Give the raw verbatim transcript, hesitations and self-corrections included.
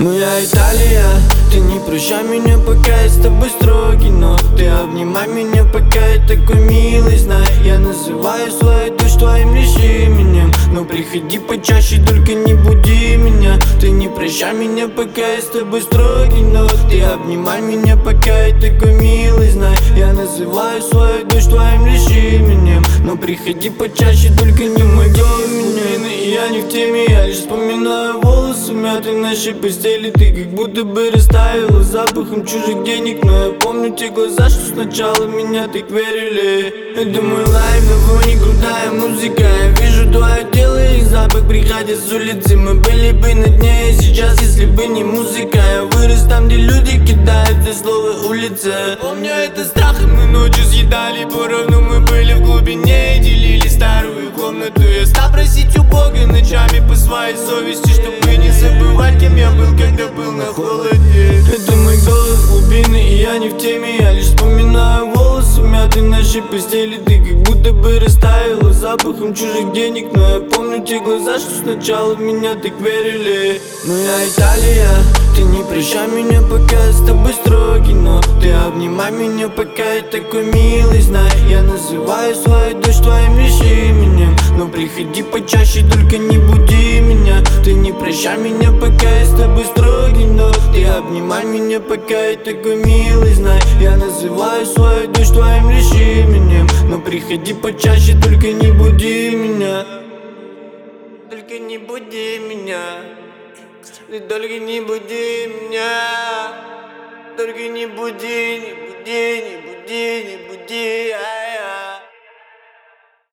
Моя Италия, ты не прощай меня, пока я с тобой строгий, но ты обнимай меня, пока я такой милый. Знай, я называю свою душу твоим лишь именем, но приходи почаще, только не буди меня. Ты не прощай меня, пока я с тобой строгий, но ты обнимай меня, пока я такой милый. Знай, я называю свою душу твоим лишь именем, но приходи почаще, только не буди меня. И я не в теме, я лишь вспоминаю волосы мятые в нашей постели. Ты как будто бы растаяла запахом чужих денег, но я помню те глаза, что сначала меня так верили. Это мой лайф, на фоне крутая музыка. Я вижу твое тело и запах, приходя с улицы. Мы были бы на дне, и сейчас, если бы не музыка. Я вырос там, где люди кидают за слово улица. Помню это страхом, мы ночью съедали поровну. Мы были в глубине и делили старую комнату. Я стал просить у Бога ночами по своей совести, чтобы не забывать, кем я был, когда был на холоде. Это мой голос глубины, и я не в теме. Я лишь вспоминаю волосы мятые в нашей постели. Ты как будто бы растаяла запахом чужих денег, но я помню те глаза, что сначала в меня так верили. Моя Италия, ты не прощай меня, пока я с тобой строгий, но ты обнимай меня, пока я такой милый. Знай, я называю свою душу твоим лишь именем, но приходи почаще, только не буди меня. Ты не прощай меня, пока я с тобой строгий, но ты обнимай меня, пока я такой милый. Знай, я называю свою душу твоим лишь именем, но приходи почаще, только не буди меня. Только не буди меня. Ты только не буди меня. Только не буди, не буди, не буди, не буди.